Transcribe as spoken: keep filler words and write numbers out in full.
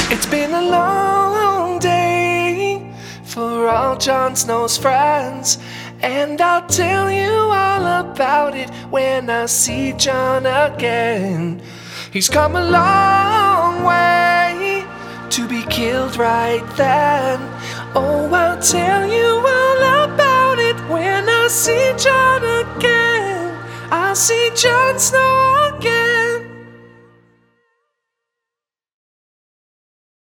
It's been a long day for all Jon Snow's friends, and I'll tell you all about it when I see Jon again. He's come a long way to be killed right then. Oh, I'll tell you all about it when I see Jon again. I'll see Jon Snow